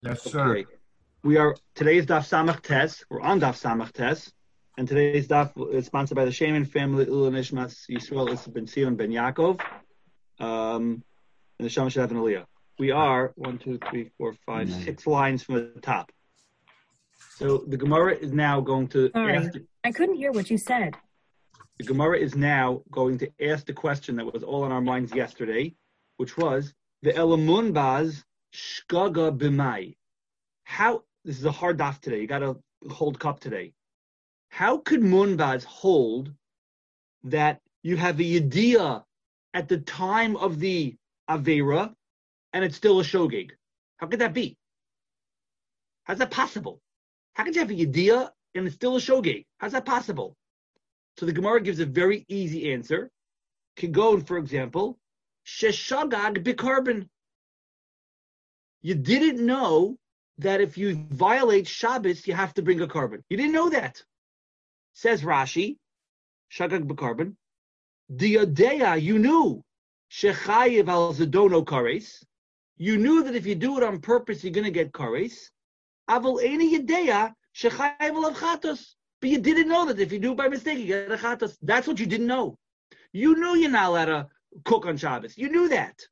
Yes, sir. Okay. Today's Daf Samach Tes. We're on Daf Samach Tes. And today's Daf is sponsored by the Shaman family, Ula Nishmas Yisrael Issa ben Sion ben Yaakov. And the Shama Shadav and Aliyah. We are 6 lines from the top. So the Gemara is now going to ask. I couldn't hear what you said. The Gemara is now going to ask the question that was all on our minds yesterday, which was the Elamun Baz Shgaga B'mai. How, this is a hard daf today, you got to hold cup today. How could Munbaz hold that you have a Yediyah at the time of the Avera and it's still a Shogeg? How could that be? How's that possible? How could you have a Yediyah and it's still a Shogeg? How's that possible? So the Gemara gives a very easy answer. Kigon, for example, Sheshagag Bikarbon. You didn't know that if you violate Shabbos, you have to bring a carbon. You didn't know that. Says Rashi, Shagag B'Karbon, Diodea, you knew, Shechayiv al Zadono Kares, you knew that if you do it on purpose, you're going to get Kares, Aval Eni Yedea, Shechayiv al Chatos, but you didn't know that if you do it by mistake, you get a Chatos. That's what you didn't know. You knew you're not allowed to cook on Shabbos. You knew that.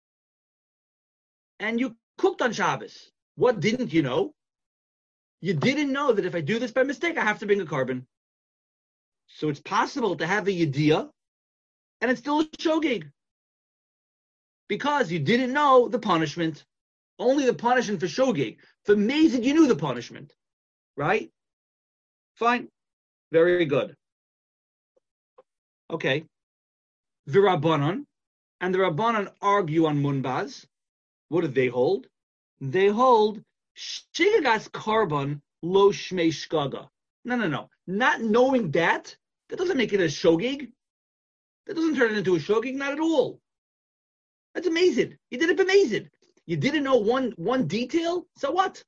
And you cooked on Shabbos. What didn't you know? You didn't know that if I do this by mistake, I have to bring a carbon. So it's possible to have a Yediyah, and it's still a Shogeg. Because you didn't know the punishment. Only the punishment for Shogeg. For Mazid, you knew the punishment. Right? Fine. Very good. Okay. The Rabbanon, and the Rabbanon argue on Munbaz. What do they hold? They hold Shigagas Karban Lo Shmei Shgaga. No. Not knowing that doesn't make it a Shogeg. That doesn't turn it into a Shogeg, not at all. That's amazing. You did it amazing. You didn't know one detail, so what?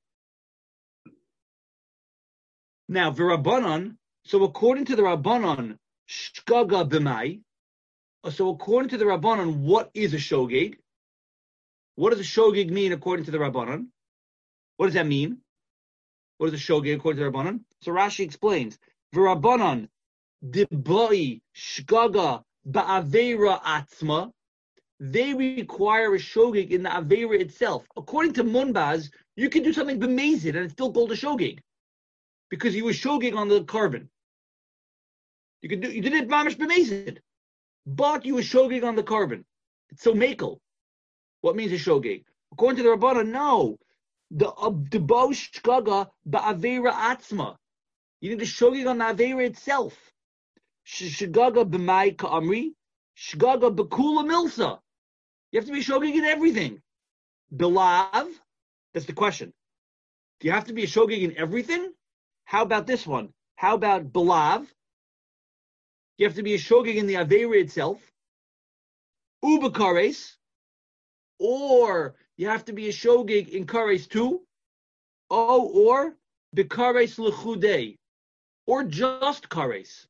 Now, V'Rabbanon, so according to the Rabbanon, Shgaga B'mai, so according to the Rabbanon, what is a Shogeg? What does a Shogeg mean according to the Rabbanon? What does that mean? What is a Shogeg according to the Rabbanon? So Rashi explains, V'Rabbanon, Diboi Shgaga Ba'avera Atzma, they require a Shogeg in the Avera itself. According to Munbaz, you can do something b'mezid and it's still called a Shogeg. Because you were Shogeg on the carbon. You did it mamish b'mezid. But you were Shogeg on the carbon. It's so makel. What means a Shogeg? According to the Rabbanan, no. The Bo Shgaga Ba'avera Atzma. You need a Shogeg on the Avera itself. Shgaga B'mai Ka'amri. Shgaga B'kula Milsa. You have to be Shogeg in everything. Belav. That's the question. Do you have to be a Shogeg in everything? How about this one? How about Belav? You have to be a Shogeg in the Avera itself. Ubakares. Or you have to be a Shogeg in Kares too. Or Bekares L'chudei. Or just Kares.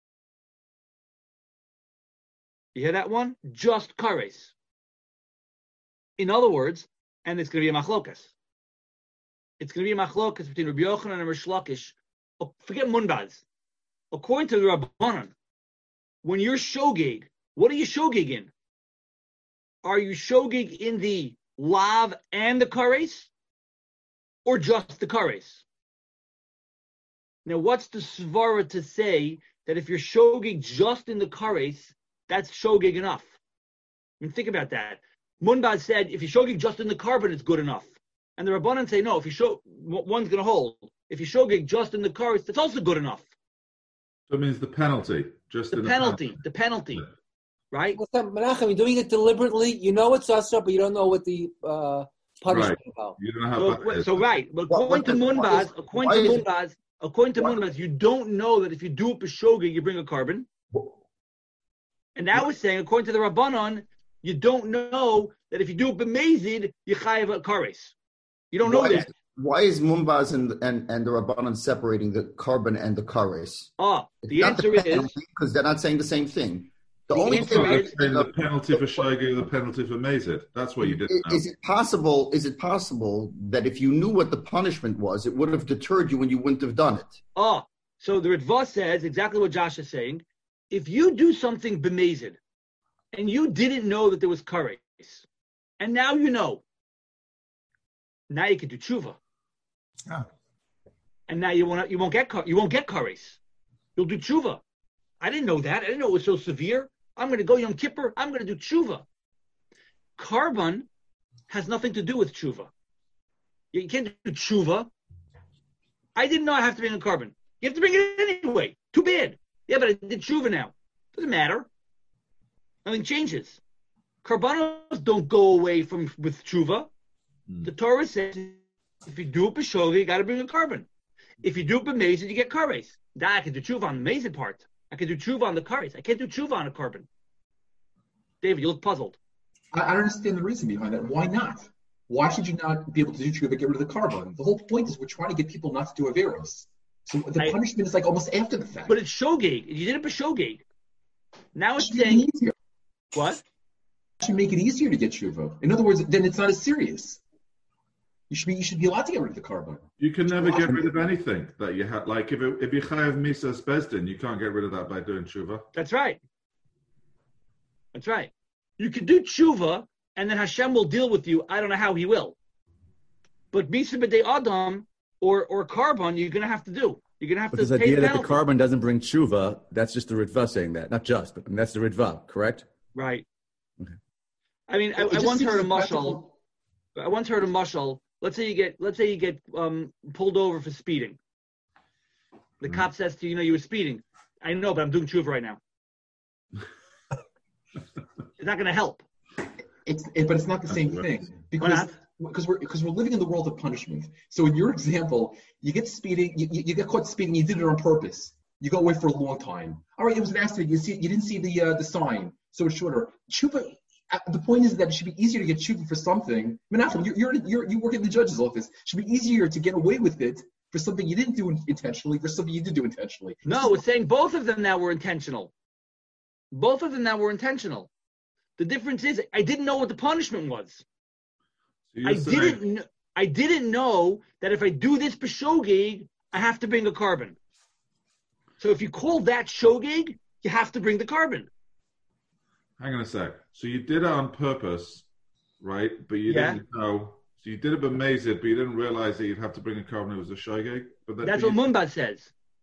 You hear that one? Just Kares. In other words, and it's going to be a machlokas. It's going to be a machlokas between Rabbi Yochanan and Rish Lakish. Forget Munbaz. According to the Rabbanan, when you're Shogeg, what are you Shogeg in? Are you Shogeg in the Lav and the Kares? Or just the Kares? Now, what's the Svara to say that if you're Shogeg just in the Kares, that's Shogeg enough? I mean, think about that. Munbaz said, if you Shogeg just in the carbon, it's good enough. And the Rabbanan say, no, if you one's going to hold. If you Shogeg just in the Kares, that's also good enough. So it means the penalty. The penalty. Right? Menachem, you're doing it deliberately. You know it's Asra, but you don't know what the punishment is about. You don't know how so right. But according to Munbaz, you don't know that if you do it b'shogeg, you bring a carbon. And now we're saying, according to the Rabbanon, you don't know that if you do it b'mezid, you chayav a kares. You don't know that. Why is Munbaz and the Rabbanon separating the carbon and the kares? The answer is because they're not saying the same thing. The The only answer thing is- Saying the penalty for shogeg, the penalty for mazid. That's what you didn't know. is it possible? Is it possible that if you knew what the punishment was, it would have deterred you when you wouldn't have done it? Oh, so the Ritva says exactly what Josh is saying. If you do something b'mezid, and you didn't know that there was kares, and now you know, now you can do tshuva, Oh. and now you won't get kares. You'll do tshuva. I didn't know that. I didn't know it was so severe. I'm going to go Yom Kippur. I'm going to do tshuva. Carbon has nothing to do with tshuva. You can't do tshuva. I didn't know I have to bring a carbon. You have to bring it anyway. Too bad. Yeah, but I did tshuva now. Doesn't matter. Nothing changes. Karbanos don't go away with tshuva. The Torah says if you do it b'shoga, you got to bring a carbon. If you do it b'mezid, you get kares. Now I can do tshuva on the mezid part. I can do tshuva on the kares. I can't do tshuva on a carbon. David, you look puzzled. I don't understand the reason behind that. Why not? Why should you not be able to do tshuva, get rid of the carbon? The whole point is we're trying to get people not to do averos. So the punishment is like almost after the fact. But it's shogeg. You did it b'shogeg. Now it's It should make saying it easier. what? It should make it easier to get tshuva. In other words, then it's not as serious. You should be allowed to get rid of the carbon. You can never get rid of anything that you had. Like if you chayav misas bezdin, you can't get rid of that by doing tshuva. That's right. That's right. You can do tshuva, and then Hashem will deal with you. I don't know how He will. But misa b'dei adam or carbon, you're going to have to do. You're going to have But to this pay idea the that the penalty. carbon doesn't bring tshuva, that's just the Ritva saying that. Not just, but that's the Ritva, correct? Right. Okay. I mean, I It just once seems heard a impractical. mushal. I once heard a mushal. Let's say you get pulled over for speeding. The cop says to you, you were speeding. I know, but I'm doing tshuva right now. It's not going to help. But it's not the same thing because we're living in the world of punishment. So in your example, you get speeding, you get caught speeding, you did it on purpose. You go away for a long time. All right, it was an accident. You didn't see the sign, so it's shorter. Tshuva. The point is that it should be easier to get tshuva for something. Menachem, you work in the judge's office. It should be easier to get away with it for something you didn't do intentionally, for something you did do intentionally. No, it's saying both of them now were intentional. Both of them now were intentional. The difference is I didn't know what the punishment was. So you're saying- I didn't know that if I do this b'shogeg, I have to bring a carbon. So if you call that shogeg, you have to bring the carbon. Hang on a sec. So you did it on purpose, right? But you didn't know. So you did it b'mezid, but you didn't realize that you'd have to bring a carbon. It was a shogeg. But That's what Munbad says.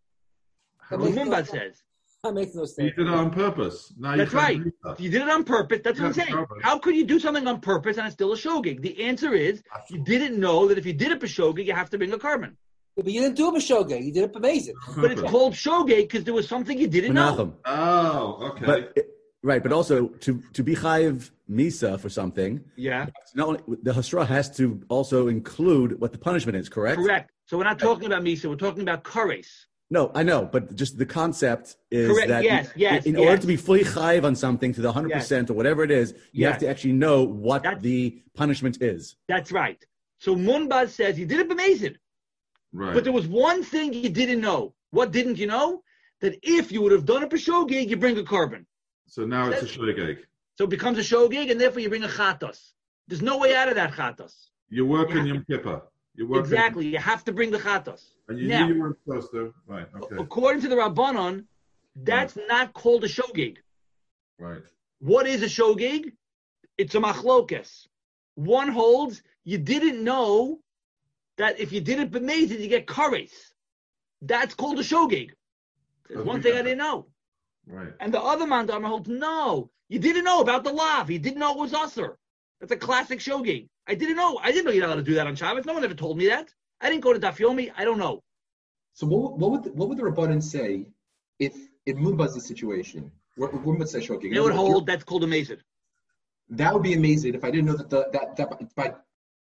That's what That Munbad says. I'm making those You things. did it on purpose. Now That's you can't right. do that. You did it on purpose. That's what I'm Yeah, saying. carbon. How could you do something on purpose and it's still a shogeg? The answer is you didn't know that if you did it b'shogeg, you have to bring a carbon. Yeah, but you didn't do it b'shogeg. You did it b'mezid. On But it's purpose. called shogeg because there was something you didn't know. Menachem. Oh, okay. But right, but also to be chayiv misa for something, Yeah, not only, the hasra has to also include what the punishment is, correct? correct. So we're not talking about misa. We're talking about kares. No, I know, but just the concept is Correct, that yes, in order yes. to be fully chayiv on something to the 100% or whatever it is, you have Yes. to actually know what That's- the punishment is. That's right. So Munbaz says you did it b'mezid. right. But there was one thing you didn't know. What didn't you know? That if you would have done it b'shogeg, you bring a carbon. So now it's a shogeg. So it becomes a shogeg, and therefore you bring a chatos. There's no way out of that chatos. You work Yeah. in Yom Kippur. You work Exactly. You have to bring the chatos. And you Now, knew you weren't supposed to. Right. Okay. according to the Rabbanon, that's not called a shogeg. Right. What is a shogeg? It's a machlokes. One holds you didn't know that if you did it b'mezid, you get kares. That's called a shogeg. There's one thing I didn't know. Right. And the other mandamar holds, no, you didn't know about the lav. You didn't know it was usher. That's a classic shogeg. I didn't know you're not allowed to do that on Shabbos. No one ever told me that. I didn't go to Daf Yomi. I don't know. So what would the Rabbanan say if in Munbaz's situation, what would say shogeg? They would hold that's called a mazid. That would be amazing if I didn't know that by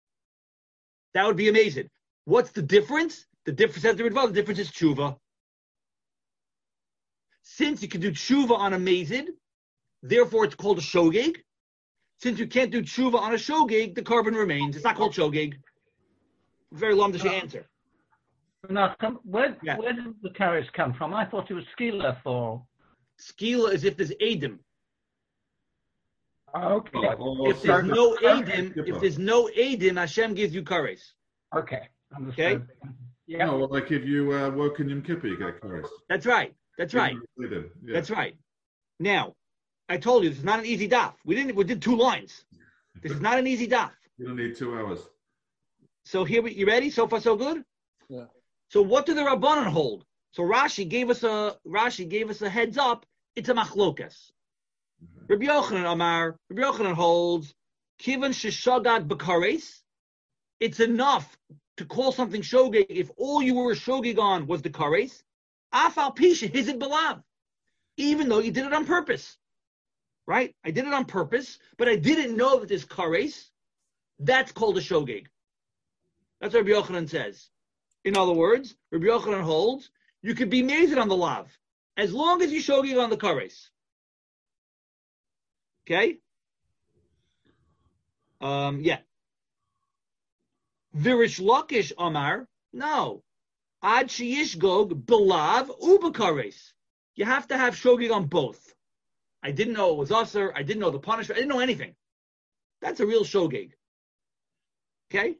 That would be amazing. What's the difference? The difference, says the Ritva, the difference is tshuva. Since you can do tshuva on a mazid, therefore it's called a shogeg. Since you can't do tshuva on a shogeg, the carbon remains. It's not called shogeg. Very lumdish answer. Menachem, where Yeah. did the carrots come from? I thought it was skila for. Skila is if there's Adam. Okay. If there's no Eidim, Hashem gives you kares. Okay. Understood. Okay. Yeah. No, well, like if you work in Yom Kippur, you get kares. That's right. Yeah. That's right. Now, I told you this is not an easy daf. We did 2 lines. This is not an easy daf. You don't need 2 hours. So here you ready? So far so good? Yeah. So what do the Rabbanan hold? So Rashi gave us a heads up. It's a machlokas. Rabbi Yochanan holds kivan sheshagad b'kares. It's enough to call something shogeg if all you were shogeg on was the kares. Afal pisha hizid belav, even though you did it on purpose, right? I did it on purpose, but I didn't know that there's kares. That's called a shogeg. That's what Rabbi Yochanan says. In other words, Rabbi Yochanan holds you could be mazed on the lav as long as you shogeg on the kares. Okay? Yeah. Virish Lakish Amar, no. Ad Sheyishgog Belav Ubakares. You have to have shogeg on both. I didn't know it was usher. I didn't know the punishment. I didn't know anything. That's a real shogeg. Okay?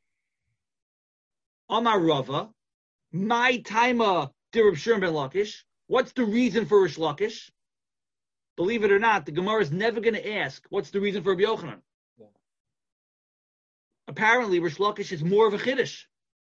Amar Rava, my taima dirab Shimon ben Lakish. What's the reason for Rish Lakish? Believe it or not, the Gemara is never going to ask, what's the reason for Rabbi Yochanan? Yeah. Apparently, Rish Lakish is more of a chiddush,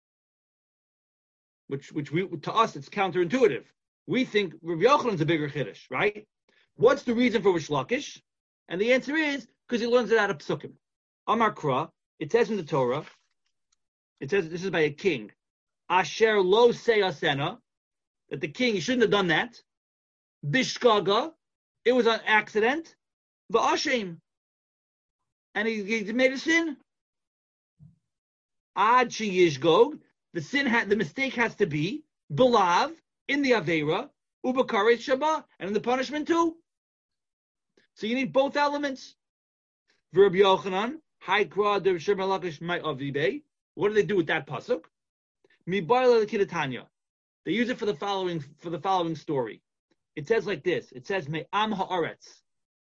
which to us, it's counterintuitive. We think Rabbi Yochanan is a bigger chiddush, right? What's the reason for Rish Lakish? And the answer is, because he learns it out of Psukim. Amar Kra, it says in the Torah, it says, this is by a king, Asher lo seyasena, that the king, he shouldn't have done that. Bishkaga, it was an accident. V'ashem, and he made a sin. Ad sheyishgog, the mistake has to be belav in the avera, ubakaret shaba, and in the punishment too. So you need both elements. Verb Yochanan, Haikra de Shemar Lakish my avibei. What do they do with that pasuk? Mibayla the Kidatanya. They use it for the following story. It says like this. It says Me'am ha'aretz.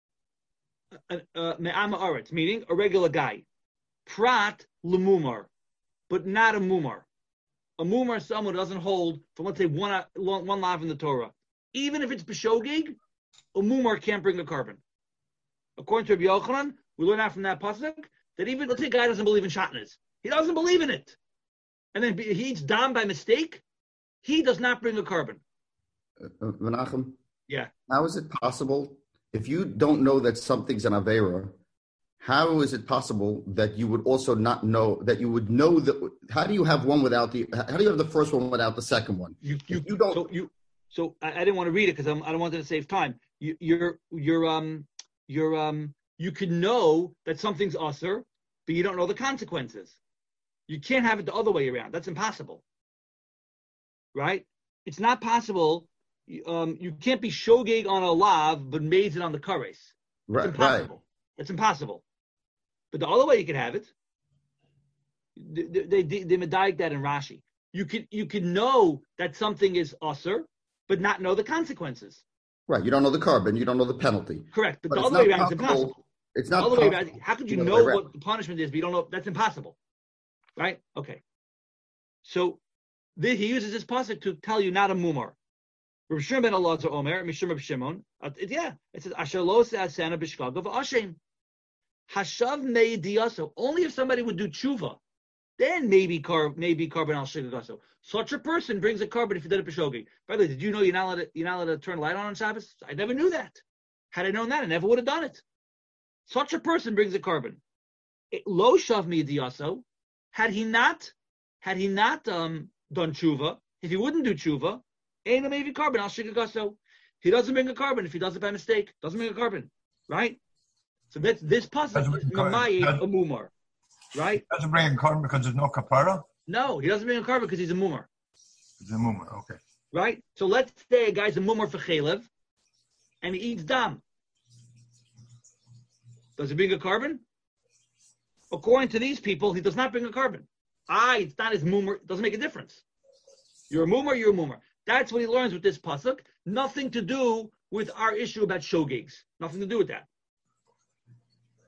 Me'am ha'aretz, meaning a regular guy. Prat lemumar, but not a mumar. A mumar is someone who doesn't hold from, let's say, one lav in the Torah. Even if it's b'shogeg, a mumar can't bring a carbon. According to Rabbi Yochanan, we learn out from that pasuk that even, let's say a guy doesn't believe in shatnez. He doesn't believe in it. And then he eats dam by mistake. He does not bring a carbon. Menachem? Yeah. How is it possible, if you don't know that something's an Avera, how is it possible that you would also not know, that you would know that, how do you have one without how do you have the first one without the second one? You don't. So I didn't want to read it because I don't want to save time. You can know that something's usher, but you don't know the consequences. You can't have it the other way around. That's impossible. Right? It's not possible. You can't be shogeg on a lav, but mazed it on the kares. It's impossible. Right. It's impossible. But the other way you can have it, they medayik that in Rashi. You can know that something is usher, but not know the consequences. Right. You don't know the carbon. You don't know the penalty. Correct. But the other way around is impossible. It's not the other way around. How could you know what the punishment is, but you don't know? That's impossible. Right? Okay. So he uses this pasuk to tell you not a mumar. Rav Shimon ben Elazar Omer, Mishum Rav Shimon. It says Asher lo se'asena b'shkaga v'ashem. Hashav me'ediyaso. Only if somebody would do tshuva, then maybe carbon al shigagaso. Such a person brings a carbon if he did it b'shogeg. By the way, did you know you're not allowed to turn light on Shabbos? I never knew that. Had I known that, I never would have done it. Such a person brings a carbon. Lo shav me'ediyaso. Had he not done tshuva, if he wouldn't do tshuva, ain't a maybe carbon al shigagaso. He doesn't bring a carbon if he does it by mistake. Doesn't bring a carbon, right? So that's this pasuk is mamayit a mumar, right? Doesn't bring a carbon because there's no kapara. No, he doesn't bring a carbon because he's a mumar. He's a mumar, okay. Right. So let's say a guy's a mumar for chelev, and he eats dam. Does he bring a carbon? According to these people, he does not bring a carbon. It's not his mumar. It doesn't make a difference. You're a mumar. That's what he learns with this pasuk. Nothing to do with our issue about shogegs. Nothing to do with that.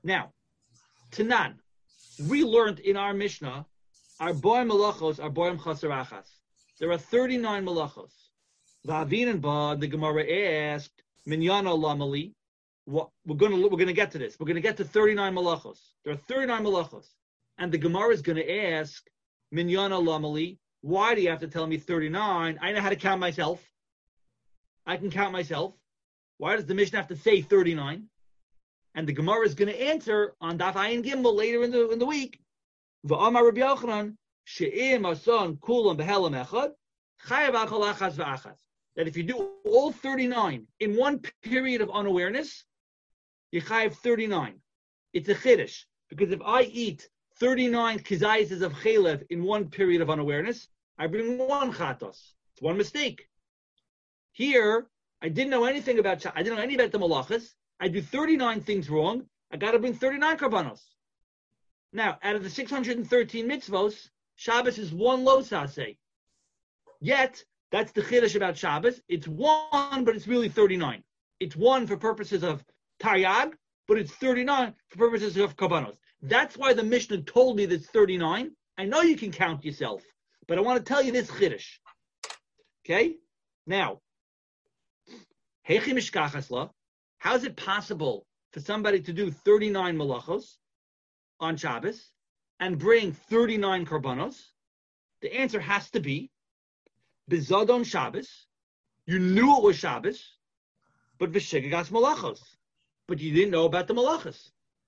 Now, Tanan, we learned in our Mishnah, our boim malachos are boim chasarachas. There are 39 malachos. Va'avinan the Gemara asked, Minyana lamali. We're going to get to this. We're going to get to 39 malachos. There are 39 malachos. And the Gemara is going to ask, Minyana lamali, why do you have to tell me 39? I know how to count myself. I can count myself. Why does the Mishnah have to say 39? And the Gemara is going to answer on Daf Ayin Gimel later in the week. V'amar Rabbi Yochanan, she'im ason kulam behelam echad, chayav achal achas v'achas. That if you do all 39 in one period of unawareness, you chayav 39. It's a chiddush, because if I eat 39 kizayis of chalev in one period of unawareness, I bring one chatos. It's one mistake. Here, I didn't know anything about I didn't know anything about the malachas. I do 39 things wrong. I got to bring 39 karbanos. Now, out of the 613 mitzvos, Shabbos is one lo saseh. Yet, that's the chiddush about Shabbos. It's one, but it's really 39. It's one for purposes of taryag, but it's 39 for purposes of karbanos. That's why the Mishnah told me that's 39. I know you can count yourself, but I want to tell you this chiddush. Okay? Now, Heichi mishkachas la. How is it possible for somebody to do 39 malachos on Shabbos and bring 39 karbanos? The answer has to be Bizadon Shabbos. You knew it was Shabbos, but v'shegagas malachos. But you didn't know about the malachos.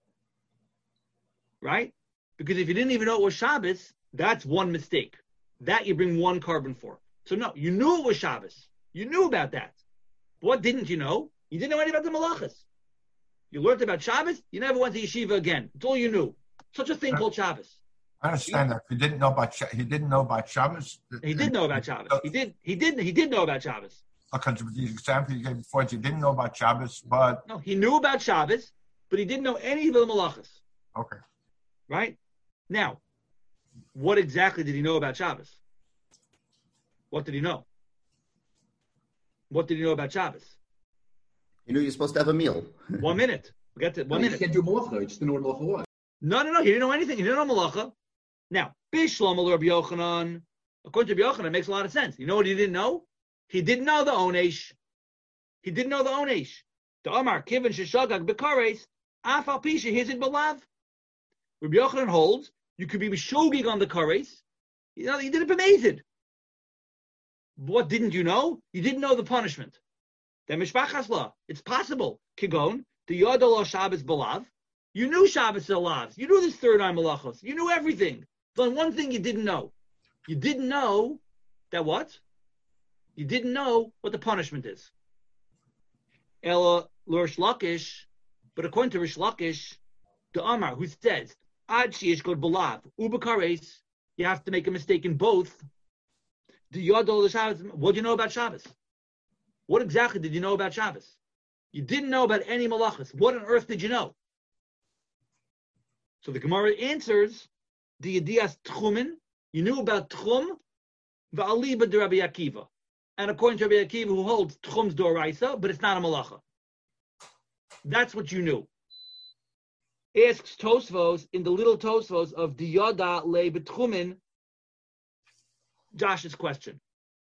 Right? Because if you didn't even know it was Shabbos, that's one mistake. That you bring one carbon for. So no, you knew it was Shabbos. You knew about that. What didn't you know? You didn't know anything about the malachas. You learned about Shabbos, you never went to yeshiva again. It's all you knew. Such a thing called Shabbos. I understand that. He didn't know about Shabbos. He did know about Shabbos. He did know about Shabbos. Because the example you gave before, he didn't know about Shabbos, but no, he knew about Shabbos, but he didn't know any of the malachas. Okay. Right? Now, what exactly did he know about Shabbos? What did he know? What did he know about Shabbos? You knew you're supposed to have a meal. 1 minute. We got to 1 minute. You can't do malacha. You just didn't know what malacha was. No. He didn't know anything. He didn't know malacha. Now, Bishlam al Rabbi Yochanan, according to Rabbi Yochanan, it makes a lot of sense. You know what he didn't know? He didn't know the onesh. He didn't know the onesh. The Amar Kivin Sheshagag Bekares Afal Pisha Hizid Balav. Rabbi Yochanan holds you could be shogig on the kares. You know, you did it b'mezid. What didn't you know? You didn't know the punishment. The mishpachas law. It's possible. Kigon, the Yodalo Shabbos Balav. You knew Shabbos Balav. You knew this 39 malachos. You knew everything. But one thing you didn't know. You didn't know that what? You didn't know what the punishment is. Ela Rish Lakish, but according to Rish Lakish, the Amar, who says, Ad Sheish God Balav, Ubakares, you have to make a mistake in both. The Yodol Shabbos. What do you know about Shabbos? What exactly did you know about Shabbos? You didn't know about any malachas. What on earth did you know? So the Gemara answers, the Yedias Tchumin, you knew about Tchum, Va'aliba de Rabbi Akiva. And according to Rabbi Akiva, who holds Tchum's Doraisa, but it's not a malacha. That's what you knew. Asks Tosfos, in the little Tosfos of Diyada Le Betchumin, Josh's question.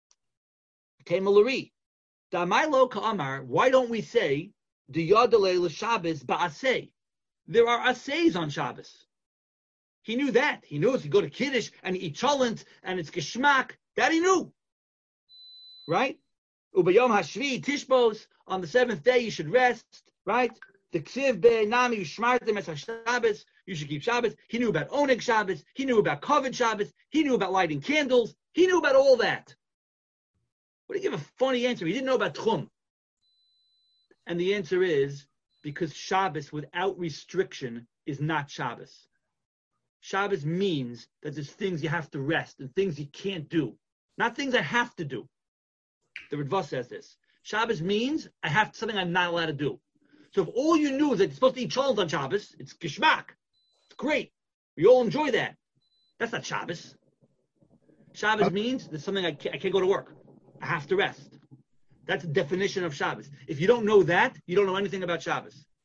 Okay, Malari. Da'amai ka'amar, why don't we say Diyada Le L'Shabbos Ba'aseh? There are assays on Shabbos. He knew that. He knew if you go to Kiddush and eat cholent and it's geschmack, that he knew. Right? Ubayom Hashvi Tishbos, on the seventh day you should rest, right? The Ksiv Be'nami Shmartem Es HaShabbos, you should keep Shabbos. He knew about Oneg Shabbos. He knew about Kovid Shabbos. He knew about lighting candles. He knew about all that. What do you give a funny answer? He didn't know about Tchum. And the answer is, because Shabbos without restriction is not Shabbos. Shabbos means that there's things you have to rest and things you can't do. Not things I have to do. The Ritva says this. Shabbos means I have something I'm not allowed to do. So if all you knew is that you're supposed to eat cholent on Shabbos, it's geschmack. It's great. We all enjoy that. That's not Shabbos. Shabbos means there's something I can't go to work. I have to rest. That's the definition of Shabbos. If you don't know that, you don't know anything about Shabbos.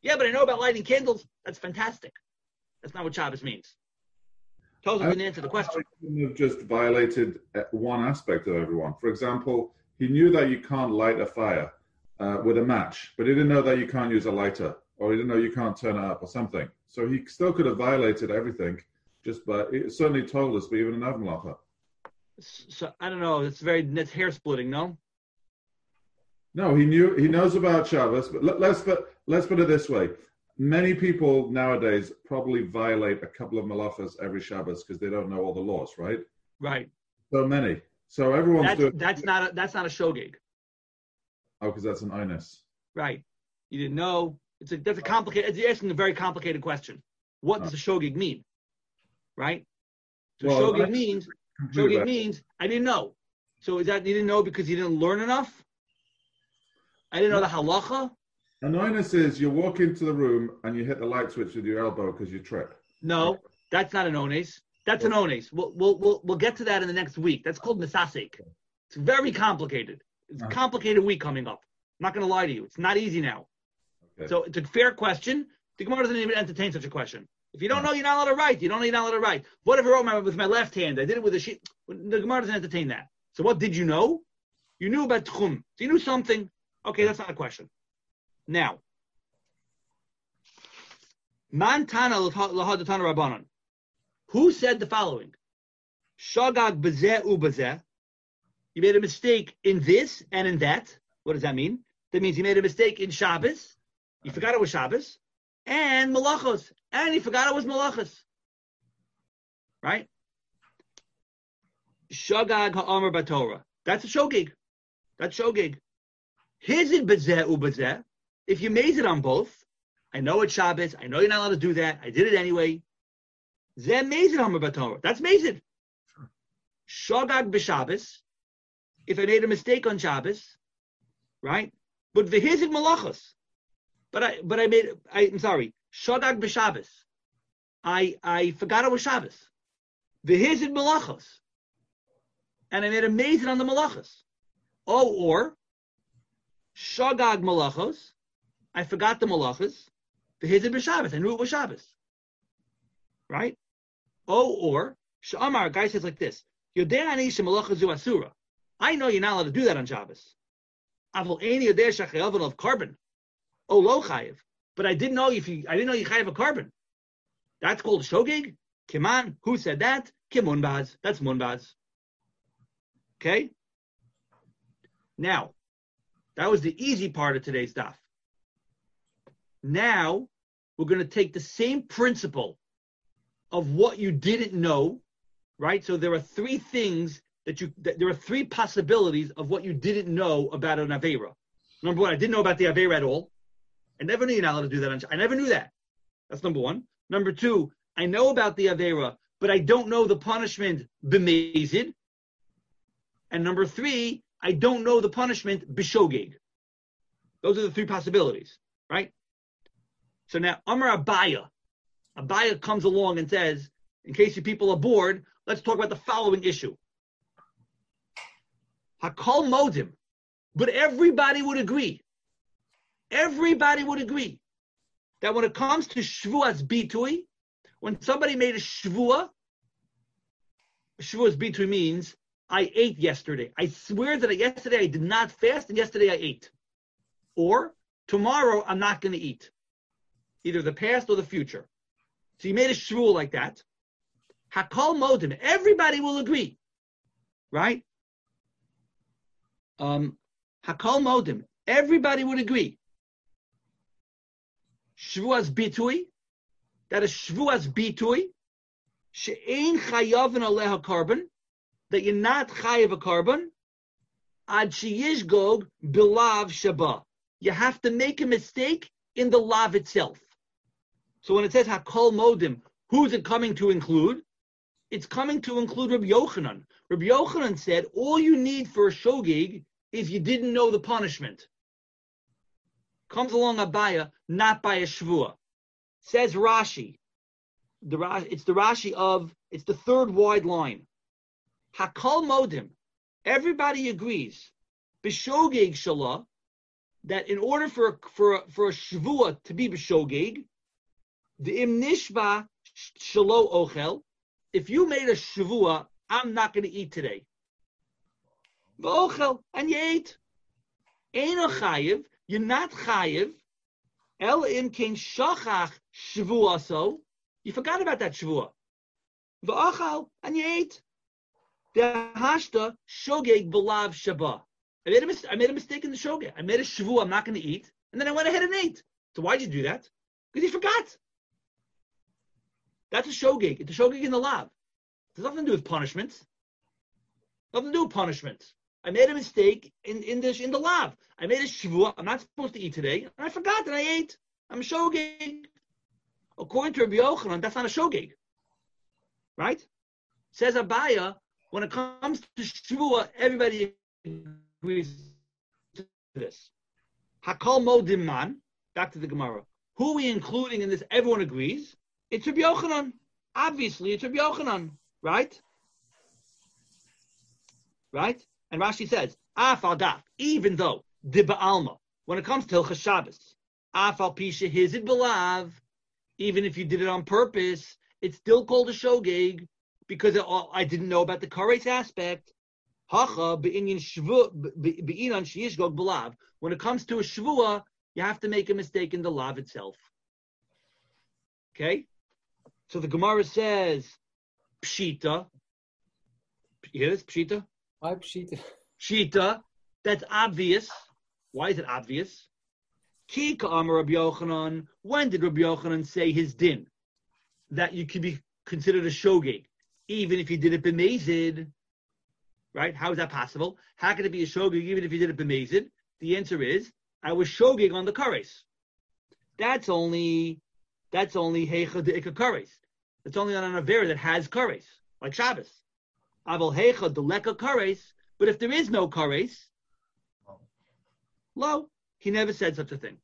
Yeah, but I know about lighting candles. That's fantastic. That's not what Shabbos means. Tosfos didn't answer the question. He couldn't have just violated one aspect of everyone. For example, he knew that you can't light a fire with a match, but he didn't know that you can't use a lighter, or he didn't know you can't turn it up or something. So he still could have violated everything, just by it certainly told us, but even an Avmalacha. So I don't know. It's hair splitting, no? No, he knows about Shabbos, but let's put it this way. Many people nowadays probably violate a couple of malachas every Shabbos because they don't know all the laws, right? Right. So many. So everyone's doing. That's not a shogeg. Oh, because that's an inus. Right. You didn't know. That's a complicated. You're asking a very complicated question. What does a shogeg mean? Right. So shogeg means I didn't know. So is that you didn't know because you didn't learn enough? I didn't know the halacha. An inus is you walk into the room and you hit the light switch with your elbow because you trip. No, that's not an ones. That's an ones. We'll get to that in the next week. That's called misasek. It's very complicated. It's a complicated week coming up. I'm not going to lie to you. It's not easy now. Okay. So it's a fair question. The Gemara doesn't even entertain such a question. If you don't know, you're not allowed to write. You don't know, you're not allowed to write. What if I wrote with my left hand? I did it with a sheet. The Gemara doesn't entertain that. So what did you know? You knew about tchum. So you knew something. Okay, that's not a question. Now, Mantana Lahadatana Rabbanon. Who said the following? Shagag bezeh ubezeh. You made a mistake in this and in that. What does that mean? That means you made a mistake in Shabbos. You forgot it was Shabbos. And Malachos. And you forgot it was Malachos. Right? Shagag ha'amar b'Torah. That's a shogeg. That's shogeg. Hizid bezeh ubezeh. If you maze it on both, I know it's Shabbos. I know you're not allowed to do that. I did it anyway. Zeh mazed ha'amar b'Torah. That's mazed. Shagag b'Shabbos. If I made a mistake on Shabbos, right? But v'hizid malachos. I'm sorry. Shagag b'Shabbos. I forgot it was Shabbos. V'hizid malachos. And I made a mazed on the malachos. Oh, or Shagag malachos. I forgot the malachos. V'hizid b'Shabbos. I knew it was Shabbos. Right? Oh, or Sha'amar, a guy says like this. Yodei ani shemalachos zu asura. I know you're not allowed to do that on Shabbos. Aval eini yodei shechayav of carbon. Oh, lo chayiv. But I didn't know you chayiv a carbon. That's called shogeg. Kiman. Who said that? Kimunbaz. That's munbaz. Okay? Now, that was the easy part of today's daf. Now, we're going to take the same principle of what you didn't know, right? So there are three things there are three possibilities of what you didn't know about an Aveira. Number one, I didn't know about the Aveira at all. I never knew you're not allowed to do that. I never knew that. That's number one. Number two, I know about the Aveira, but I don't know the punishment b'mezid. And number three, I don't know the punishment b'shogeg. Those are the three possibilities, right? So now, Amar Abaya. Abaya comes along and says, in case you people are bored, let's talk about the following issue. Hakol modim. But everybody would agree. Everybody would agree that when it comes to shvuas bitui, when somebody made a shvuas bitui means I ate yesterday. I swear that yesterday I did not fast and yesterday I ate. Or tomorrow I'm not going to eat. Either the past or the future. So you made a shvuah like that. Hakol modim. Everybody will agree. Right? Hakol modim. Everybody would agree. Shvuas bitui. That is shvuas bitui. She'ein chayavin aleha carbon. That you're not chayav a carbon. Ad sheyishgog bilav shaba. You have to make a mistake in the lav itself. So when it says hakol modim, who's it coming to include? It's coming to include Rabbi Yochanan. Rabbi Yochanan said all you need for a shogeg is you didn't know the punishment. Comes along Abaya, not by a shvuah. Says Rashi. It's the third wide line. Hakol modim. Everybody agrees. B'shogeg shalah, that in order for a shvua to be b'shogeg, the im nishba shelo ochel, if you made a shvua, I'm not going to eat today. V'ochel, and you ate. Eino chayiv, you're not chayiv. El im kein shachach shvua so. You forgot about that shvua. V'ochel, and you ate. The hashta shogeg b'lav shabbat. I made a mistake in the shogeg. I made a shvua, I'm not going to eat. And then I went ahead and ate. So why'd you do that? Because you forgot. That's a shogeg. It's a shogeg in the lav. It has nothing to do with punishments. Nothing to do with punishments. I made a mistake in the lav. I made a shvua. I'm not supposed to eat today. And I forgot and I ate. I'm a shogeg. According to Rabbi Yochanan, that's not a shogeg. Right? Says Abaya, when it comes to shvua, everybody agrees to this. Hakol modim man. Back to the Gemara. Who are we including in this? Everyone agrees. It's Rabbi Yochanan. Obviously, it's Rabbi Yochanan. Right? Right? And Rashi says, Afal daf, even though, Dibba Alma, when it comes to Hilchas Shabbos, Afal Pisha Hizid Belav, even if you did it on purpose, it's still called a shogeg, because I didn't know about the kares aspect. Hacha be'inyan be'inan sheyishgog belav. When it comes to a shvua, you have to make a mistake in the lav itself. Okay? So the Gemara says, Pshita. You hear this? Pshita? Why Pshita? Pshita. That's obvious. Why is it obvious? Ki ka'amar Rabbi Yochanan. When did Rabbi Yochanan say his din? That you can be considered a shogeg, even if you did it b'mezid. Right? How is that possible? How can it be a shogeg even if you did it b'mezid? The answer is, I was shogeg on the kares. That's only heicha de ikka kares. It's only on an avera that has kares, like Shabbos. Aval heicha de leka kares. But if there is no kares, lo, he never said such a thing.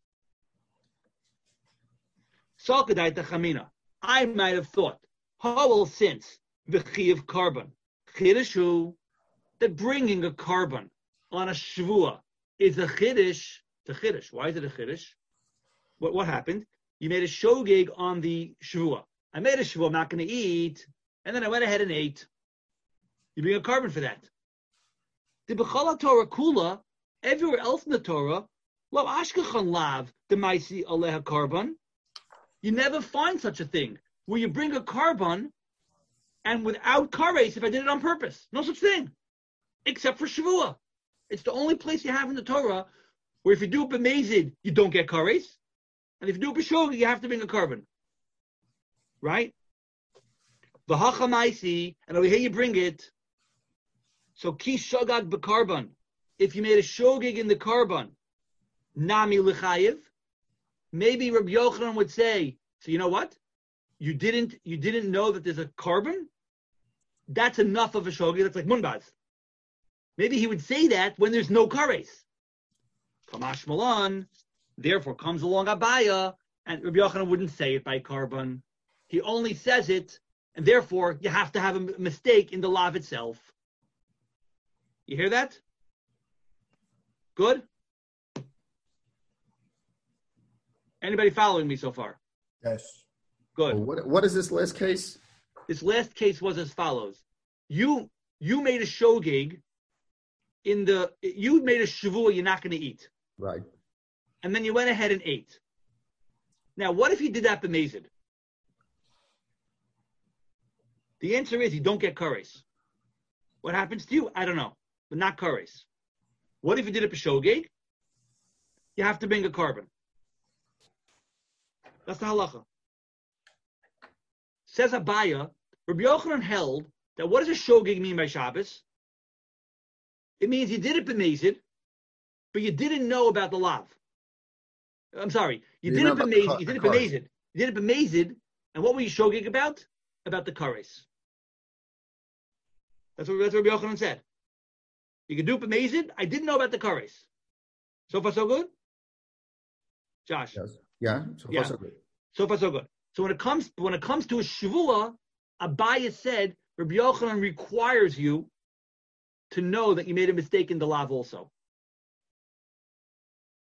Salkadai techamina. I might have thought, well, since the chi of carbon, chiddush, that bringing a carbon on a shvua is a chiddush. It's a chiddush. Why is it a chiddush? What happened? You made a shogeg on the shvua. I made a shvua, I'm not going to eat, and then I went ahead and ate. You bring a carbon for that. The B'chala Torah Kula, everywhere else in the Torah, lo ashkachan lav the maisi aleha carbon. You never find such a thing where you bring a carbon and without kares, if I did it on purpose. No such thing. Except for Shavua. It's the only place you have in the Torah where if you do it b'mezid, you don't get kares. And if you do it b'shogeg, you have to bring a carbon. Right? V'hacha maisi, and over here you bring it. So ki shogag b'carbon. If you made a shogeg in the carbon, nami l'chayiv, maybe Rabbi Yochanan would say, so you know what? You didn't know that there's a carbon? That's enough of a shogeg. That's like munbaz. Maybe he would say that when there's no kares. Kamash Malan, therefore comes along Abaya, and Rabbi Yochanan wouldn't say it by carbon. He only says it, and therefore you have to have a mistake in the lav itself. You hear that? Good? Anybody following me so far? Yes. Good. What is this last case? This last case was as follows. You made a shogeg you made a shavua you're not going to eat. Right. And then you went ahead and ate. Now, what if you did that b'mezid? The answer is you don't get kares. What happens to you? I don't know, but not kares. What if you did it b'shogeg? You have to bring a carbon. That's the halacha. Says Abaya, Rabbi Yochanan held that what does a shogeg mean by Shabbos? It means you did it b'mezid, but you didn't know about the lav. I'm sorry, you did it b'mezid. You did it b'mezid. You did it b'mezid, and what were you shogeg about? About the kares. That's what Rabbi Yochanan said. You can do it b'mezid. I didn't know about the kares. So far, so good. Josh. Yes. Yeah. So far, so good. So far, so good. So when it comes to a shavua, Abaya said Rabbi Yochanan requires you to know that you made a mistake in the lav also.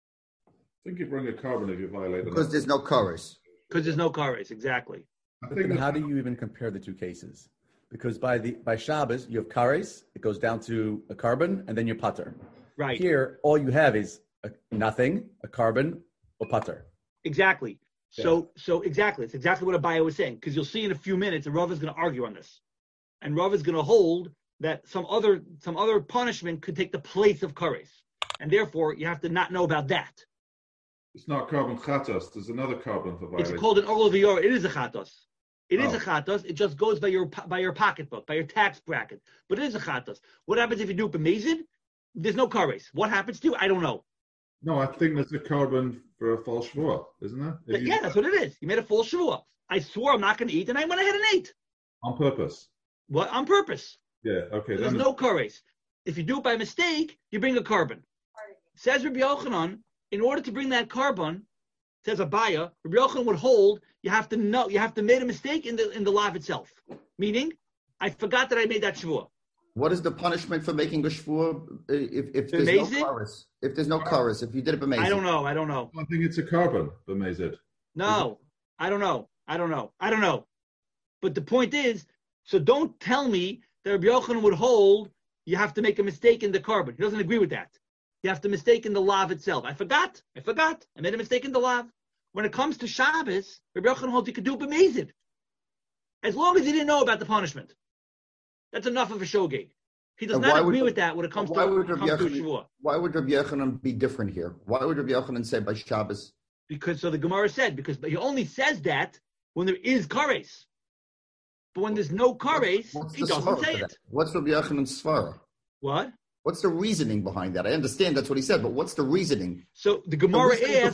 I think you bring a carbon if you violate the Because there's no kares. Because there's no kares, exactly. I But think then how do you even compare the two cases? Because by Shabbos, you have kares, it goes down to a carbon, and then you're pater. Right. Here, all you have is nothing, a carbon, or pater. Exactly. So exactly. It's exactly what Abaye was saying. Because you'll see in a few minutes, and Rav is going to argue on this. And Rav is going to hold that some other punishment could take the place of kares. And therefore, you have to not know about that. it's not carbon chatos. There's another carbon for violation. It's called an orla v'yor. It is a chatos. It is a chatos. It just goes by your pocketbook, by your tax bracket. But it is a chatos. What happens if you do it b'mezid? There's no kares. What happens to you? I don't know. No, I think there's a carbon for a false shvua, isn't there? Yeah, that's what it is. You made a false shavua. I swore I'm not going to eat, and I went ahead and ate. On purpose. What? On purpose. Yeah, okay. There's no kares. If you do it by mistake, you bring a carbon. Says Rabbi Yochanan, in order to bring that carbon, says Abaya, Rabbi Yochanan would hold, you have to make a mistake in the lav itself. Meaning, I forgot that I made that shavua. What is the punishment for making a shvur if there's no kares? If there's no kares, if you did it b'mezid? I don't know. I think it's a carbon, b'mezid. No, I don't know. But the point is, so don't tell me that Rabbi Yochanan would hold you have to make a mistake in the carbon. He doesn't agree with that. You have to mistake in the lav itself. I forgot. I made a mistake in the lav. When it comes to Shabbos, Rabbi Yochanan holds you could do it b'mezid. As long as he didn't know about the punishment. That's enough of a shogeg. He does not agree with that when it comes to Shavuot. Why would Rabbi Yochanan be different here? Why would Rabbi Yochanan say by Shabbos? Because the Gemara said, because he only says that when there is kares. But when there's no kares, he doesn't say it. What's Rabbi Yochanan's svara? What? What's the reasoning behind that? I understand that's what he said, but what's the reasoning? So the Gemara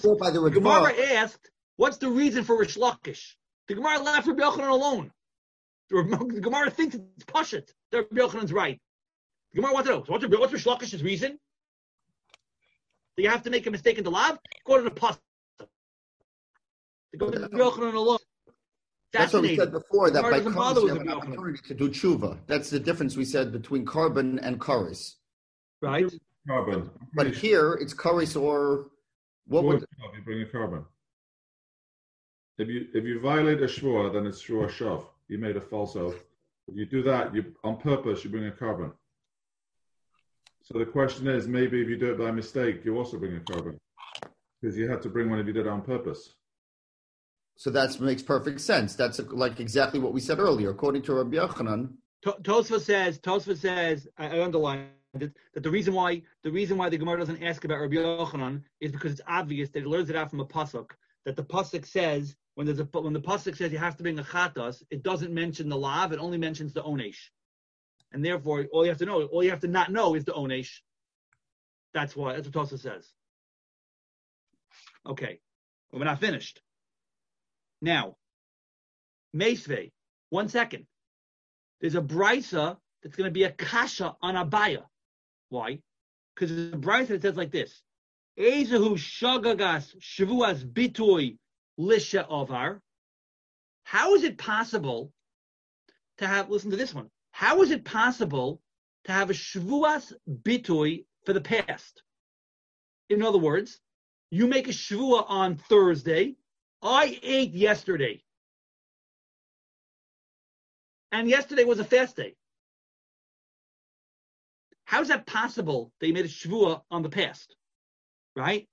asked, what's the reason for Rish Lakish? The Gemara left Rabbi Yochanan alone. The Gemara thinks it's Pashat. Rabbi Yochanan's right. The Gemara wants to know, what's Rish Lakish's reason? Do you have to make a mistake in the lab? Go to the Pashat. Go to Rabbi Yochanan alone. That's what we said before, that by kares you have an opportunity to do tshuva. That's the difference we said between carbon and kares. Right. Carbon. But here, it's kares or... What would... You bring a carbon. If you violate a shvua, then it's shvua shav. You made a false oath. If you do that, on purpose, you bring a carbon. So the question is, maybe if you do it by mistake, you also bring a carbon. Because you had to bring one if you did it on purpose. So that makes perfect sense. That's like exactly what we said earlier. According to Rabbi Yochanan, Tosfos says, I underlined it, that the reason why the Gemara doesn't ask about Rabbi Yochanan is because it's obvious that he learns it out from a pasuk. That the pasuk says when the pasuk says you have to bring a chatas, it doesn't mention the lav; it only mentions the onesh, and therefore all you have to not know is the onesh. That's what Tosfos says. Okay, well, we're not finished. Now, Meisvei, 1 second. There's a brisa that's going to be a kasha on Abaya. Why? Because there's a brisa that says like this: Ezehu shagagas shavuas bitui lisha ovar. How is it possible to have? Listen to this one. How is it possible to have a shavuas bitui for the past? In other words, you make a shavua on Thursday. I ate yesterday. And yesterday was a fast day. How is that possible that you made a shvua on the past? Right?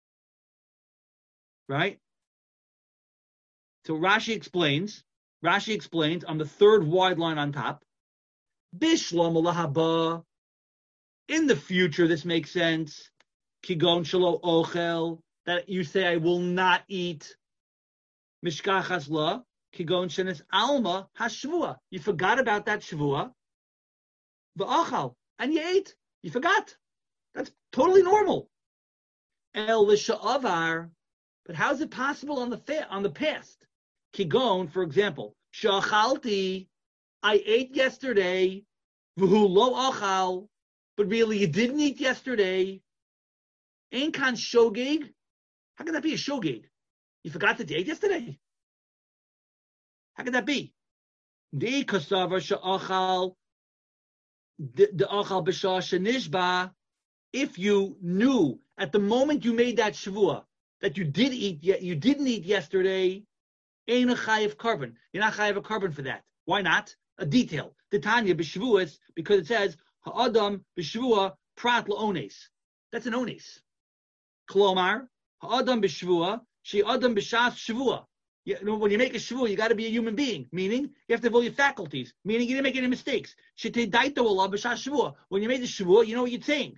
So Rashi explains on the third wide line on top, Bishlam lahaba. In the future, this makes sense. Kigon shelo ochel, that you say I will not eat. Mishkachas la, kigon shenis alma hashvua. You forgot about that shvua. V'achal, and you ate. You forgot. That's totally normal. El l'sha'avar, but how is it possible on the past? Kigon, for example, sha'achalti, I ate yesterday. V'hu lo achal, but really you didn't eat yesterday. Ein kan shogeg. How can that be a shogeg? You forgot the date yesterday? How could that be? The kasava sha'achal, the achal b'shah shenishba. If you knew at the moment you made that shavua that you didn't eat yesterday, ain't a chayiv carbon. You're not chayiv a carbon for that. Why not? A detail. The Tanya b'shvuas, because it says ha'adam b'shvua prat la'ones. That's an ones. Klomar ha'adam b'shvua she adam b'shas shvua. When you make a shvua, you got to be a human being. Meaning you have to have all your faculties. Meaning you didn't make any mistakes. When you made the shvua, you know what you're saying.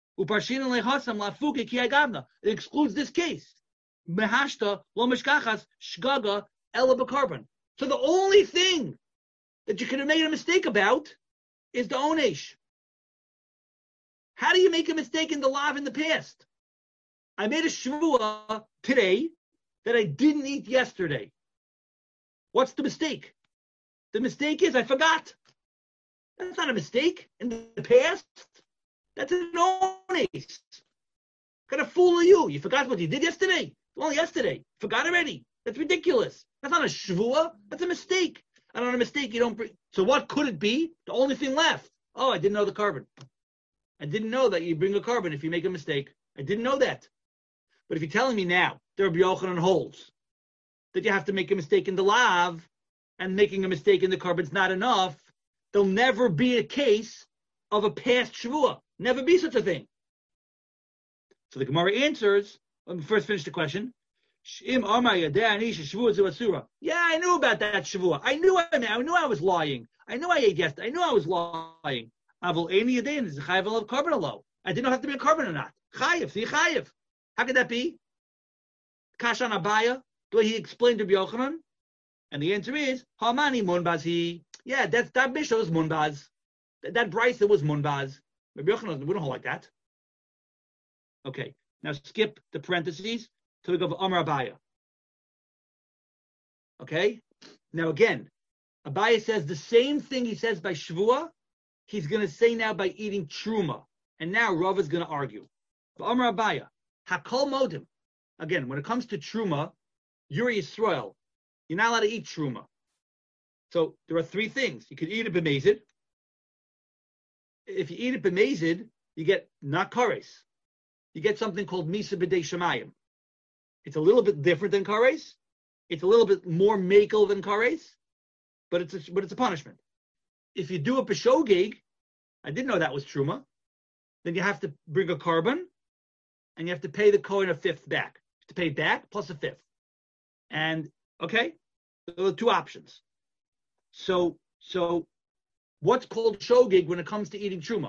It excludes this case. Mehashta lo mishkachas shgaga ela b'karban. So the only thing that you could have made a mistake about is the onesh. How do you make a mistake in the lav in the past? I made a shvua today that I didn't eat yesterday. What's the mistake? The mistake is I forgot. That's not a mistake in the past. That's an ones. Kind of fool you. You forgot what you did yesterday. Well, yesterday. Forgot already. That's ridiculous. That's not a shvua. That's a mistake. And on a mistake, you don't bring. So what could it be? The only thing left. Oh, I didn't know the carbon. I didn't know that you bring a carbon if you make a mistake. I didn't know that. But if you're telling me now, that Rabbi Yochanan holds that you have to make a mistake in the lav, and making a mistake in the carbon's not enough, there'll never be a case of a past shvua. Never be such a thing. So the Gemara answers. Let me first finish the question. Yeah, I knew about that shavua. I knew I was lying. I knew I ate yesterday. I knew I was lying. I didn't know have to be a carbon or not. Chayiv, see chayiv. How could that be? Kashan Abaya, the way he explained to Rabbi Yochanan, and the answer is Hamani Munbaz. Yeah, that Mishnah was Munbaz. That Brisa was Munbaz. Rabbi Yochanan, we don't hold like that. Okay, now skip the parentheses till we go for Amar Abaya. Okay, now again, Abaya says the same thing he says by Shavua, he's going to say now by eating Truma. And now Rav is going to argue. Amar Abaya, Hakol Modim. Again, when it comes to Truma, you're Yisrael. You're not allowed to eat Truma. So there are three things. You could eat it b'mezid. If you eat it b'mezid, you get not kares. You get something called misa b'dei shemayim. It's a little bit different than kares. It's a little bit more makel than kares, but it's a punishment. If you do a b'shogeg, I didn't know that was truma, then you have to bring a carbon, and you have to pay the kohen a fifth back. You have to pay back plus a fifth. And okay, there are two options. So what's called shogeg when it comes to eating truma?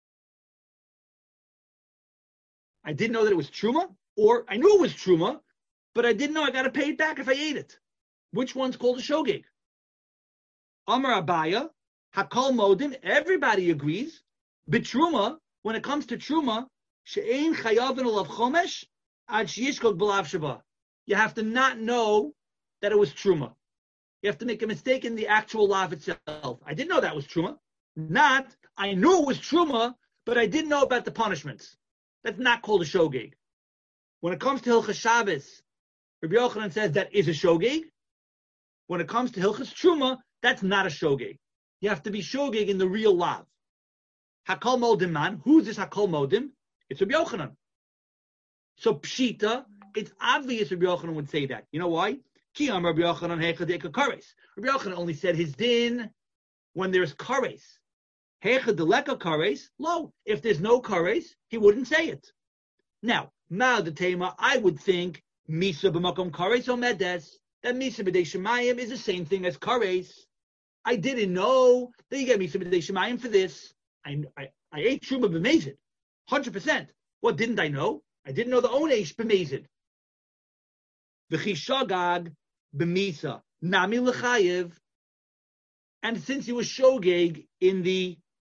I didn't know that it was truma, or I knew it was truma, but I didn't know I got to pay it back if I ate it. Which one's called a shogeg? Amar Abaya, Hakol Modim, everybody agrees. B'truma, when it comes to truma, she'ein chayavin olav chomesh ad sheyishkog b'lav shaba. You have to not know that it was truma. You have to make a mistake in the actual lav itself. I didn't know that was truma. Not, I knew it was truma, but I didn't know about the punishments. That's not called a shogeg. When it comes to Hilchas Shabbos, Rabbi Yochanan says that is a shogeg. When it comes to Hilchas Truma, that's not a shogeg. You have to be shogeg in the real lav. Hakol Modim man, who's this Hakol Modim? It's Rabbi Yochanan. So Pshita, it's obvious Rabbi Yochanan would say that. You know why? Ki am Rabbi Yochanan hecha de'eka kares. Rabbi Yochanan only said his din when there's kares. Hecha de'leka kares, lo. If there's no kares, he wouldn't say it. Now, ma the tema, I would think misa b'makom kares o medes. That misa b'dei shemayim is the same thing as kares. I didn't know that you get misa b'dei shemayim for this. I ate truma b'mezid, 100%. What didn't I know? I didn't know the onesh b'mezid. V'chishagag b'misa nami l'chayev. And since he was shogeg in the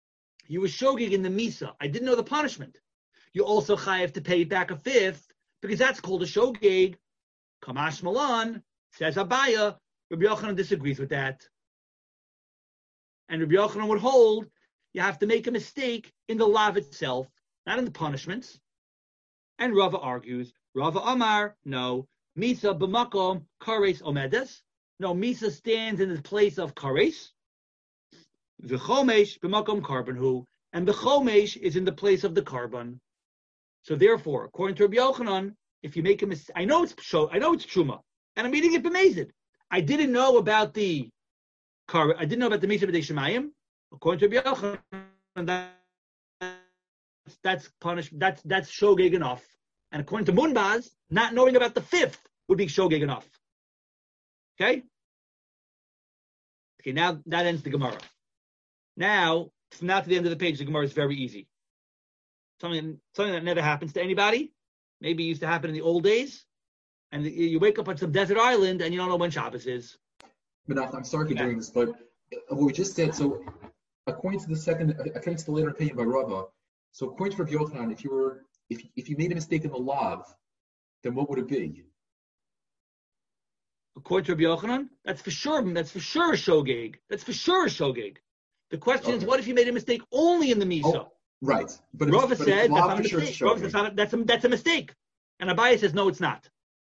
misa, I didn't know the punishment. You also chayev to pay back a fifth because that's called a shogeg. Kamash Malan says Abaya. Rabbi Yochanan disagrees with that, and Rabbi Yochanan would hold you have to make a mistake in the lav itself, not in the punishments. And Rava argues, Rava Amar, no, Misa b'makom kares omedes. No, Misa stands in the place of kares. The chomesh b'makom carbon hu, and the chomesh is in the place of the carbon. So therefore, according to Rabbi Yochanan, if you make a mistake, I know it's truma, and I'm eating it b'mezid. I didn't know about the Misa B'dei Shemayim. According to Rabbi Yochanan, that's punished. That's shogeg enough. And according to Munbaz, not knowing about the fifth would be shogeg enough. Okay. Okay. Now that ends the Gemara. Now, from now to the end of the page, the Gemara is very easy. Something that never happens to anybody. Maybe it used to happen in the old days. And you wake up on some desert island and you don't know when Shabbos is. Menachem, I'm sorry for doing this, but what we just said, so according to the later opinion by Rava, so according to Rabbi Yochanan, if you made a mistake in the lav, then what would it be? According to Rabbi Yochanan, that's for sure a shogeg. That's for sure a shogeg. The question is, what if you made a mistake only in the Misa? Oh, right. But Rava said that's not a mistake. Rava said that's a mistake. And Abaye says, no, it's not.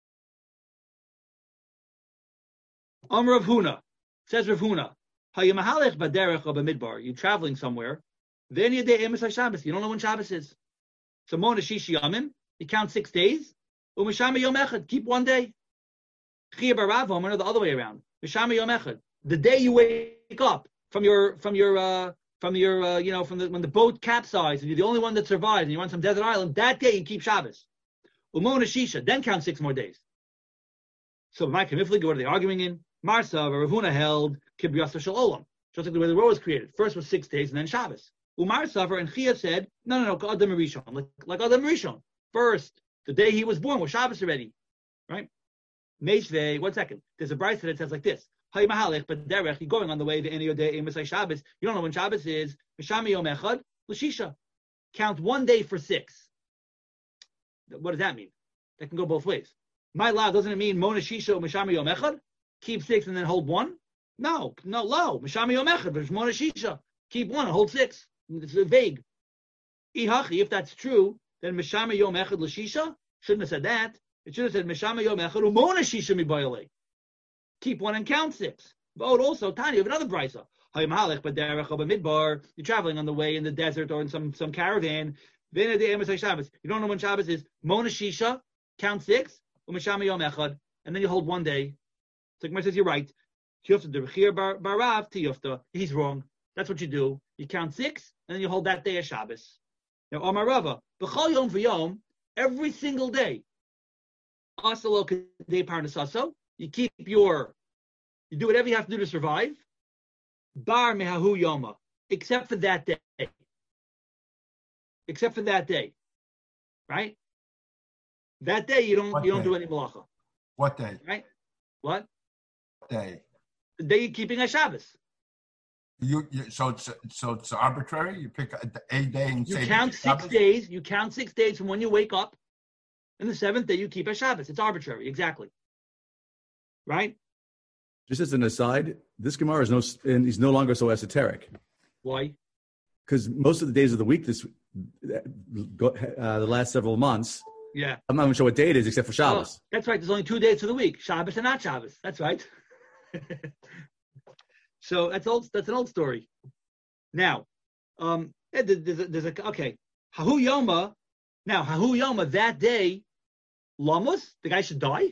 Rav Huna, says Rav Huna, Hayamahalech baderech or b'midbar. You're traveling somewhere. Then you day emes Shabbos. You don't know when Shabbos is. So Mona Shishi Yamim. You count 6 days. Umeshama Yom Echad. Keep 1 day. Chia barav Omer, the other way around. Meshama Yom Echad. The day you wake up from when the boat capsized and you're the only one that survived and you're on some desert island. That day you keep Shabbos. Umona Shisha. Then count 6 more days. So Mike and Miflig, what are they arguing in? Marsa, Rav Huna held Kibyasa Shalom, just like the way the world was created. First was 6 days and then Shabbos. Umar Savar and Chia said, no, Adam Rishon, like Adam Rishon. First, the day he was born was Shabbos already, right? Meishvei, 1 second. There's a brayso that says like this: Hay Mahalech, but derech, you're going on the way to any day Emisai Shabbos. You don't know when Shabbos is. Mishami Yom Echad L'Shisha. Count 1 day for 6. What does that mean? That can go both ways. My law, doesn't it mean Mona Shisha Mishami Yom Echad? Keep 6 and then hold 1? No, low. Mishami Yom Echad, but it's Mona Shisha. Keep 1 and hold 6. It's vague. Ihachi, if that's true, then Mishami Yom Echad L'Shisha shouldn't have said that. It should have said Mishami Yom Echad Umona Shisha Mibayale. Keep 1 and count 6. Vote also, Tanya, you have another brisa. You're traveling on the way in the desert or in some caravan. You don't know when Shabbos is. Mona Shisha, count 6, Umishami Yom Echad, and then you hold 1 day. So Gemara says, you're right. He's wrong. That's what you do. You count 6, and then you hold that day as Shabbos. Now, Omar Rava, b'chol yom v'yom, every single day, asalo kadei parnasaso, you do whatever you have to do to survive, bar mehahu yoma, except for that day. Except for that day. Right? That day, you don't do any malacha. What day? Right? What? Day. The day you're keeping a Shabbos. So it's arbitrary. You pick a day and you say count 6 days. You count 6 days from when you wake up, and the 7th day you keep a Shabbos. It's arbitrary, exactly. Right? Just as an aside, this Gemara is no longer so esoteric. Why? Because most of the days of the week, the last several months. Yeah. I'm not even sure what day it is except for Shabbos. Oh, that's right. There's only 2 days of the week, Shabbos and not Shabbos. That's right. So that's an old story. Now, there's a okay. Hahu Yoma. Now, Hahu Yoma, that day, Lamus, the guy should die.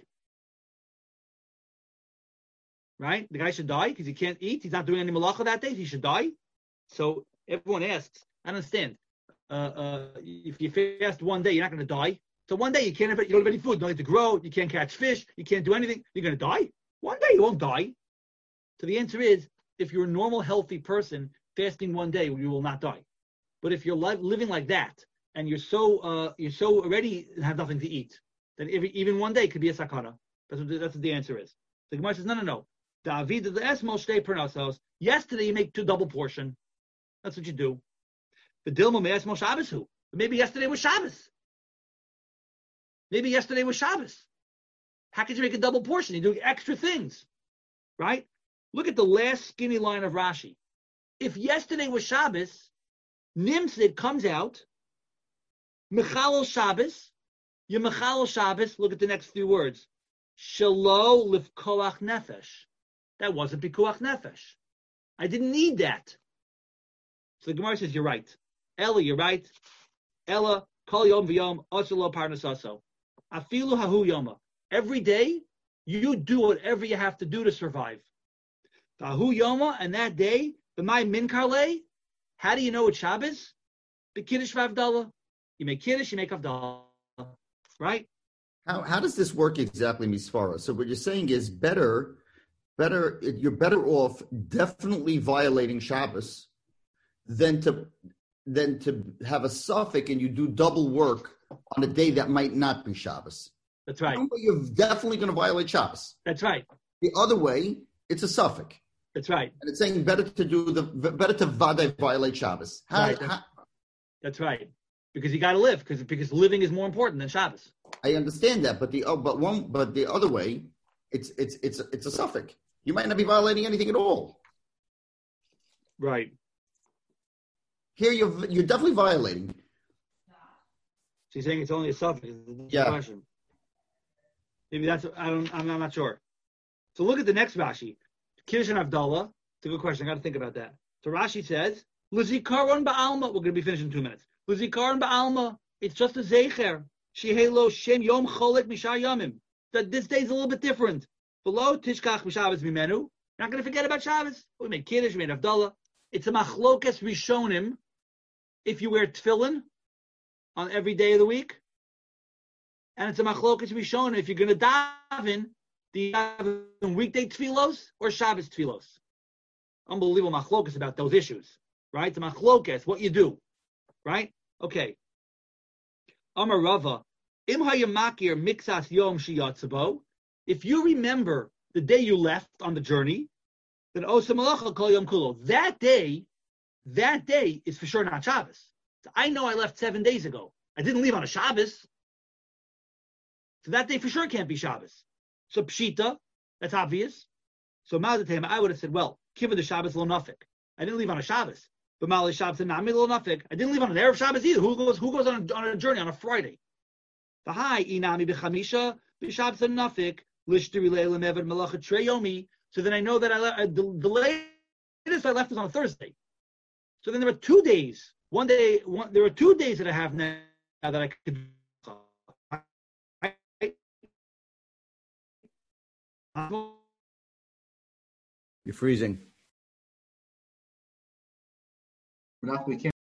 Right? The guy should die because he can't eat. He's not doing any malacha that day. He should die. So everyone asks, I understand. If you fast 1 day, you're not going to die. So 1 day you don't have any food, you don't have to grow, you can't catch fish, you can't do anything. You're going to die. 1 day you won't die. So the answer is, if you're a normal, healthy person, fasting 1 day, you will not die. But if you're living like that, and you're so already have nothing to eat, then even 1 day could be a sakana. That's what the answer is. The Gemara says, no. Yesterday you make 2 double portion. That's what you do. The Dilma may esmo Shabbos who? Maybe yesterday was Shabbos. How could you make a double portion? You're doing extra things, right? Look at the last skinny line of Rashi. If yesterday was Shabbos, Nimsid comes out, Mechalel Shabbos, you Mechalel Shabbos, look at the next few words. Shalo lifkoach nefesh. That wasn't pikuach nefesh. I didn't need that. So the Gemara says, you're right. Ella, you're right. Ella, kol yom v'yom, oselo parnasaso. Afilu hahu yoma. Every day, you do whatever you have to do to survive. Hahu yoma, and that day, b'may min karle. How do you know it's Shabbos? B'kiddush v'avdallah. You make kiddush, you make avdallah. Right? How does this work exactly, Misfara? So what you're saying is you're better off definitely violating Shabbos than to have a suffix and you do double work on a day that might not be Shabbos. That's right. You're definitely going to violate Shabbos. That's right. The other way, it's a suffix. That's right. And it's saying better to vade violate Shabbos. That's right. Because you got to live. Because living is more important than Shabbos. I understand that, but the other way, it's a suffix. You might not be violating anything at all. Right. Here you're definitely violating. She's saying it's only a suffix. Yeah. Question. Maybe that's I'm not sure. So look at the next Rashi. Kiddush and Avdallah. It's a good question. I got to think about that. So Rashi says, L'zikaron ba'alma. We're going to be finished in 2 minutes. L'zikaron ba'alma. It's just a zecher. Shehelo shem yom cholek mishar yomim. That this day is a little bit different. Below tishkach b'Shabbos mimenu. You're not going to forget about Shabbos. We made Kiddush, we made Avdallah. It's a machlokes rishonim if you wear tefillin on every day of the week. And it's a machlokes rishonim if you're going to daven, do you daven weekday tefillos or Shabbos tefillos? Unbelievable machlokes about those issues. Right? It's a machlokes, what you do. Right? Okay. Amar Rava, im hayamakir mixas yom shiyatzabo. If you remember the day you left on the journey, then osa malacha kol yom kulo. That day is for sure not Shabbos. So I know I left 7 days ago. I didn't leave on a Shabbos. So that day for sure can't be Shabbos. So pshita, that's obvious. So Mazatem, I would have said, well, kiva the Shabbos lo nafik. I didn't leave on a Shabbos. But Mali Shabbos and Nami lo nafik. I didn't leave on an Erev Shabbos either. Who goes on a journey on a Friday? The high inami b'chamisha b'Shabbos and nafik lishtiri le'elam evad malacha treyomi. So then I know that the latest I left was on a Thursday. So then there were 2 days. There were 2 days that I have now that I could. You're freezing. We can't.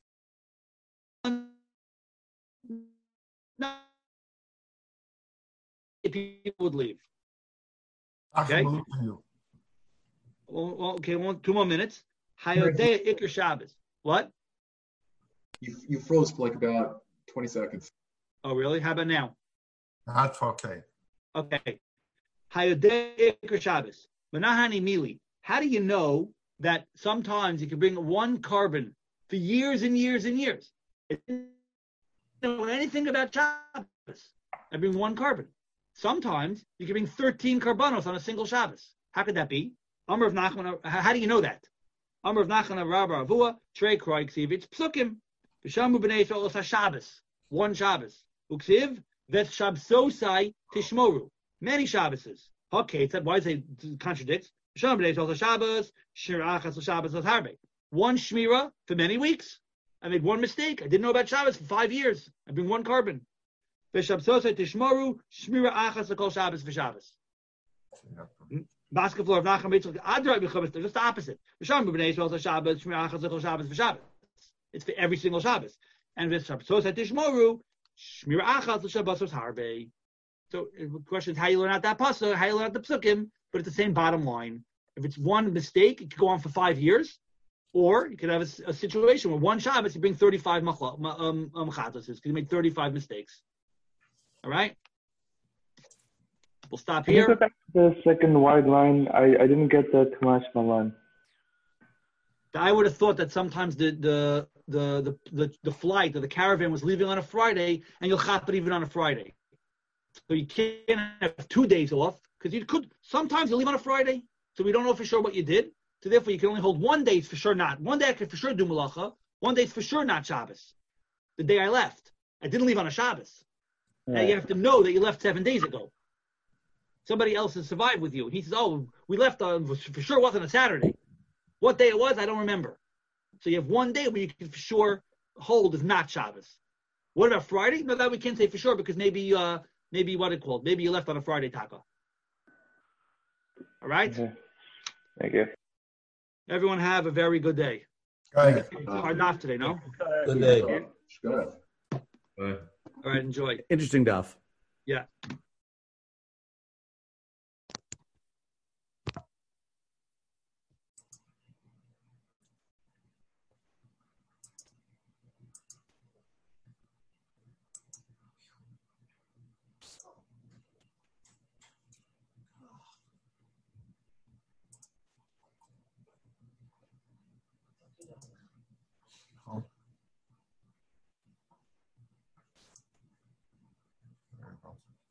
If people would leave. Okay. Well, okay, 2 more minutes. Hayodea Iker Shabbos. What? You froze for like about 20 seconds. Oh, really? How about now? That's okay. Okay. Hayodea Iker Shabbos. Manahani Mili. How do you know that sometimes you can bring one carbon for years and years and years? I didn't know anything about Shabbos. I bring one carbon. Sometimes you can bring 13 carbonos on a single Shabbos. How could that be? Amr of Nachman. How do you know that? Amr of Nachman of Rabba Avua, Trey Kroy Ksiv, it's Psukim. Vishamu b'nei Yisrael osa Shabbos. One Shabbos. Uksiv, vet Shabsosai Tishmoru. Many Shabboses. Okay, why does it contradict? Vishamu b'nei Yisrael osa Shabbos, Shir Achas Shabbos os Harbe. One Shmira for many weeks. I made one mistake. I didn't know about Shabbos for 5 years. I bring one carbon. Vishabsosai Tishmoru, Shmira Achas Kol Shabbos v'Shabbos. Basket floor of Nachman Mitzvah. Just the opposite. It's for every single Shabbos. And with Shabbos Tishmoru, Shmira Achas Shabbos Harbe. So the question is how you learn out that pasuk, how you learn out the psukim, but it's the same bottom line. If it's one mistake, it could go on for 5 years, or you could have a situation where one Shabbos you bring 35 machatos, because you made 35 mistakes. All right. We'll stop here. Can you go back to the second wide line? I didn't get the Kamash Malan. I would have thought that sometimes the flight or the caravan was leaving on a Friday, and you'll chop it even on a Friday. So you can't have 2 days off, because you could. Sometimes you leave on a Friday, so we don't know for sure what you did. So therefore, you can only hold 1 day. It's for sure not. 1 day I could for sure do malacha. 1 day is for sure not Shabbos. The day I left, I didn't leave on a Shabbos. Now you have to know that you left 7 days ago. Somebody else has survived with you. He says, oh, we left for sure wasn't a Saturday. What day it was, I don't remember. So you have 1 day where you can for sure hold is not Shabbos. What about Friday? No, that we can't say for sure because maybe Maybe what it called. Maybe you left on a Friday taco. All right? Okay. Thank you. Everyone have a very good day. Good. Hard enough today, no? Good day. Good. All right, enjoy. Interesting daf. Yeah. Very well.